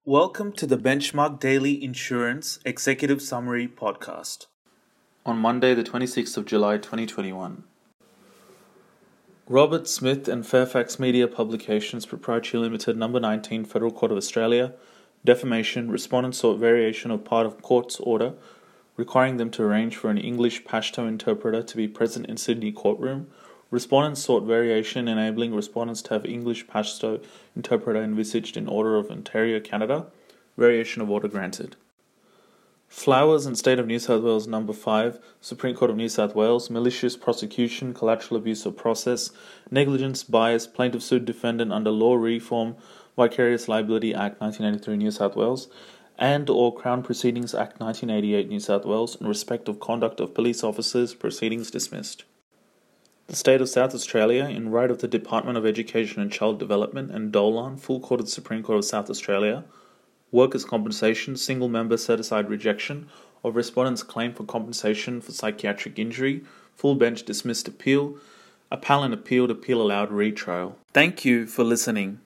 Welcome to the Benchmark Daily Insurance Executive Summary Podcast. On Monday, the 26th of July 2021. Robert Smith and Fairfax Media Publications Proprietary Limited, Number 19, Federal Court of Australia. Defamation. Respondent sought variation of part of court's order requiring them to arrange for an English Pashto interpreter to be present in Sydney courtroom. Respondents sought variation enabling respondents to have English Pashto interpreter envisaged in order of Ontario, Canada. Variation of order granted. Flowers and State of New South Wales Number 5, Supreme Court of New South Wales, malicious prosecution, collateral abuse of process, negligence, bias, plaintiff sued defendant under Law Reform, Vicarious Liability Act 1983 New South Wales, and or Crown Proceedings Act 1988 New South Wales in respect of conduct of police officers, proceedings dismissed. The State of South Australia, in right of the Department of Education and Child Development and Dolan, Full Court of the Supreme Court of South Australia, workers' compensation, single member set-aside rejection of respondent's claim for compensation for psychiatric injury, full bench dismissed appeal, appellant appealed, appeal allowed, retrial. Thank you for listening.